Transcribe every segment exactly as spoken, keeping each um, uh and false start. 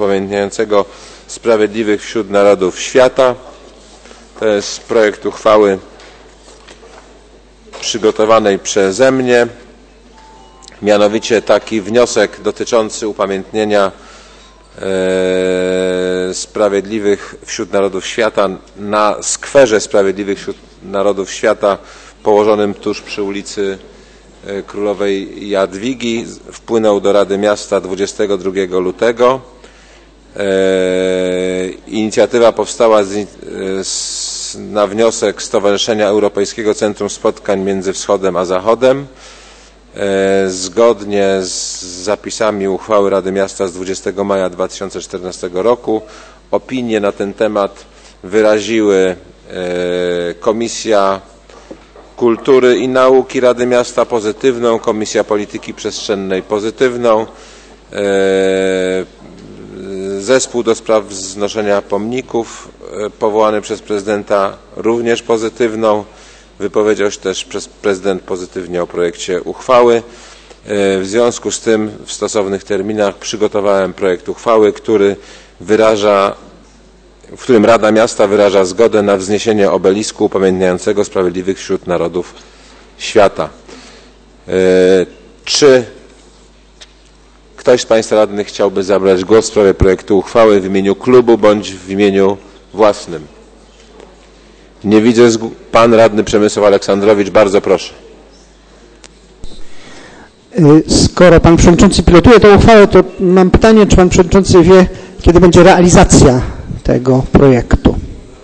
upamiętniającego Sprawiedliwych wśród Narodów Świata. To jest projekt uchwały przygotowanej przeze mnie. Mianowicie taki wniosek dotyczący upamiętnienia e, Sprawiedliwych wśród Narodów Świata na skwerze Sprawiedliwych wśród Narodów Świata położonym tuż przy ulicy Królowej Jadwigi wpłynął do Rady Miasta dwudziestego drugiego lutego. E, inicjatywa powstała z, z, na wniosek Stowarzyszenia Europejskiego Centrum Spotkań między Wschodem a Zachodem. E, zgodnie z zapisami uchwały Rady Miasta z dwudziestego maja dwa tysiące czternastego roku opinie na ten temat wyraziły e, Komisja Kultury i Nauki Rady Miasta pozytywną, Komisja Polityki Przestrzennej pozytywną, Zespół do spraw wznoszenia pomników powołany przez prezydenta również pozytywną. Wypowiedział się też przez prezydent pozytywnie o projekcie uchwały. W związku z tym w stosownych terminach przygotowałem projekt uchwały, który wyraża w którym Rada Miasta wyraża zgodę na wzniesienie obelisku upamiętniającego Sprawiedliwych wśród Narodów Świata. Yy, czy ktoś z Państwa radnych chciałby zabrać głos w sprawie projektu uchwały w imieniu klubu bądź w imieniu własnym? Nie widzę. Pan radny Przemysław Aleksandrowicz, bardzo proszę. Skoro Pan Przewodniczący pilotuje tę uchwałę, to mam pytanie, czy Pan Przewodniczący wie, kiedy będzie realizacja tego projektu?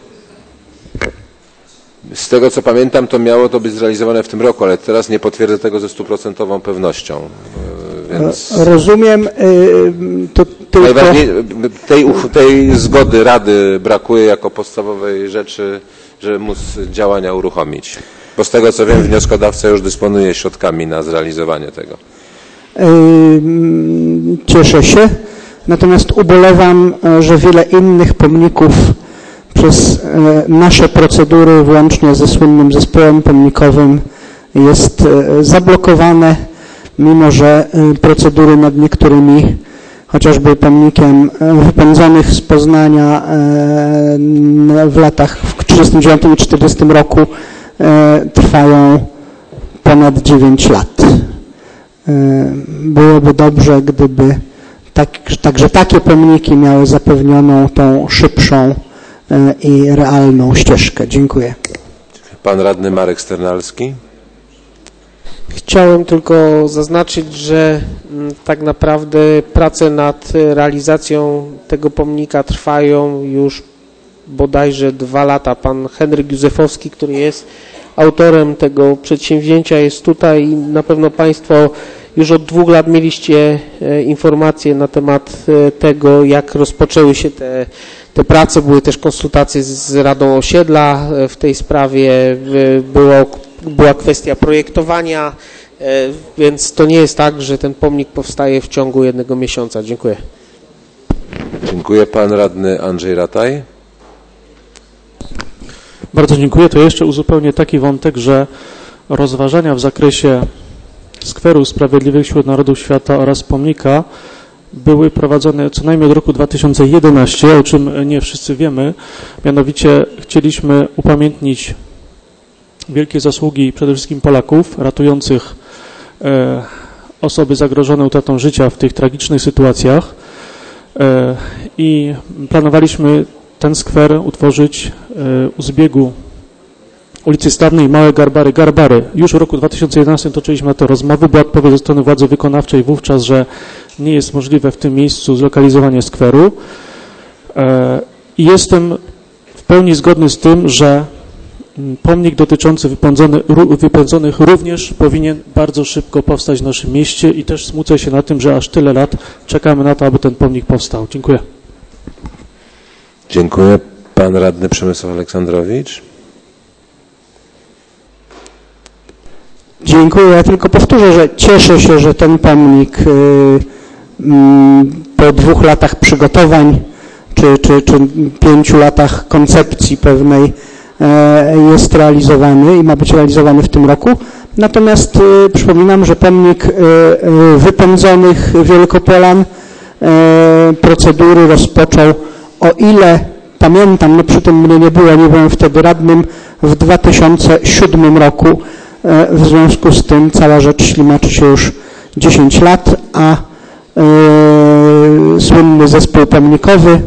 Z tego co pamiętam, to miało to być zrealizowane w tym roku, ale teraz nie potwierdzę tego ze stuprocentową pewnością. Więc rozumiem, to tylko... tej, tej zgody Rady brakuje jako podstawowej rzeczy, żeby móc działania uruchomić. Bo z tego co wiem, wnioskodawca już dysponuje środkami na zrealizowanie tego. Cieszę się. Natomiast ubolewam, że wiele innych pomników przez nasze procedury, włącznie ze słynnym zespołem pomnikowym, jest zablokowane, mimo że procedury nad niektórymi, chociażby pomnikiem wypędzonych z Poznania w latach w trzydziestym dziewiątym i czterdziestym roku trwają ponad dziewięć lat. Byłoby dobrze, gdyby Tak, także takie pomniki miały zapewnioną tą szybszą i realną ścieżkę. Dziękuję. Pan radny Marek Sternalski. Chciałem tylko zaznaczyć, że tak naprawdę prace nad realizacją tego pomnika trwają już bodajże dwa lata. Pan Henryk Józefowski, który jest autorem tego przedsięwzięcia, jest tutaj i na pewno Państwo już od dwóch lat mieliście informacje na temat tego, jak rozpoczęły się te, te prace. Były też konsultacje z Radą Osiedla w tej sprawie. Było, była kwestia projektowania, więc to nie jest tak, że ten pomnik powstaje w ciągu jednego miesiąca. Dziękuję. Dziękuję. Pan radny Andrzej Rataj. Bardzo dziękuję. To jeszcze uzupełnię taki wątek, że rozważania w zakresie skweru Sprawiedliwych wśród Narodów Świata oraz pomnika były prowadzone co najmniej od roku dwa tysiące jedenastego, o czym nie wszyscy wiemy. Mianowicie chcieliśmy upamiętnić wielkie zasługi przede wszystkim Polaków ratujących e, osoby zagrożone utratą życia w tych tragicznych sytuacjach e, i planowaliśmy ten skwer utworzyć e, u zbiegu ulicy Stawnej, Małe Garbary, Garbary. Już w roku dwa tysiące jedenastym toczyliśmy na to rozmowy. Była odpowiedź ze strony władzy wykonawczej wówczas, że nie jest możliwe w tym miejscu zlokalizowanie skweru. I jestem w pełni zgodny z tym, że pomnik dotyczący wypędzony, wypędzonych również powinien bardzo szybko powstać w naszym mieście i też smucę się na tym, że aż tyle lat czekamy na to, aby ten pomnik powstał. Dziękuję. Dziękuję. Pan radny Przemysław Aleksandrowicz. Dziękuję. Ja tylko powtórzę, że cieszę się, że ten pomnik po dwóch latach przygotowań czy, czy, czy pięciu latach koncepcji pewnej jest realizowany i ma być realizowany w tym roku. Natomiast przypominam, że pomnik wypędzonych Wielkopolan procedury rozpoczął, o ile pamiętam, no przy tym mnie nie było, nie byłem wtedy radnym, w dwa tysiące siódmym roku. W związku z tym cała rzecz ślimaczy się już dziesięć lat, a słynny zespół pomnikowy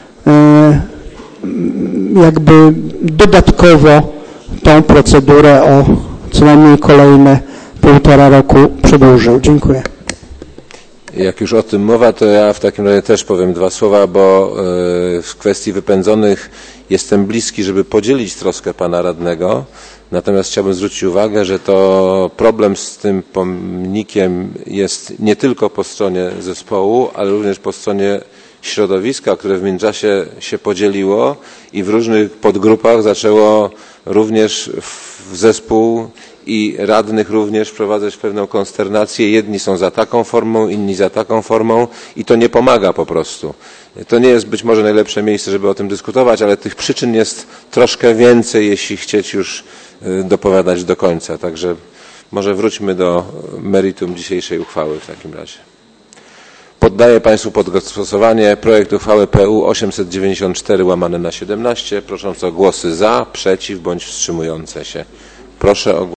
jakby dodatkowo tą procedurę o co najmniej kolejne półtora roku przedłużył. Dziękuję. Jak już o tym mowa, to ja w takim razie też powiem dwa słowa, bo w kwestii wypędzonych jestem bliski, żeby podzielić troskę pana radnego. Natomiast chciałbym zwrócić uwagę, że to problem z tym pomnikiem jest nie tylko po stronie zespołu, ale również po stronie środowiska, które w międzyczasie się podzieliło i w różnych podgrupach zaczęło również w zespół i radnych również wprowadzać pewną konsternację. Jedni są za taką formą, inni za taką formą i to nie pomaga po prostu. To nie jest być może najlepsze miejsce, żeby o tym dyskutować, ale tych przyczyn jest troszkę więcej, jeśli chcieć już dopowiadać do końca. Także może wróćmy do meritum dzisiejszej uchwały w takim razie. Poddaję Państwu pod głosowanie projekt uchwały P U osiemset dziewięćdziesiąt cztery łamane na siedemnaście, prosząc o głosy za, przeciw bądź wstrzymujące się. Proszę o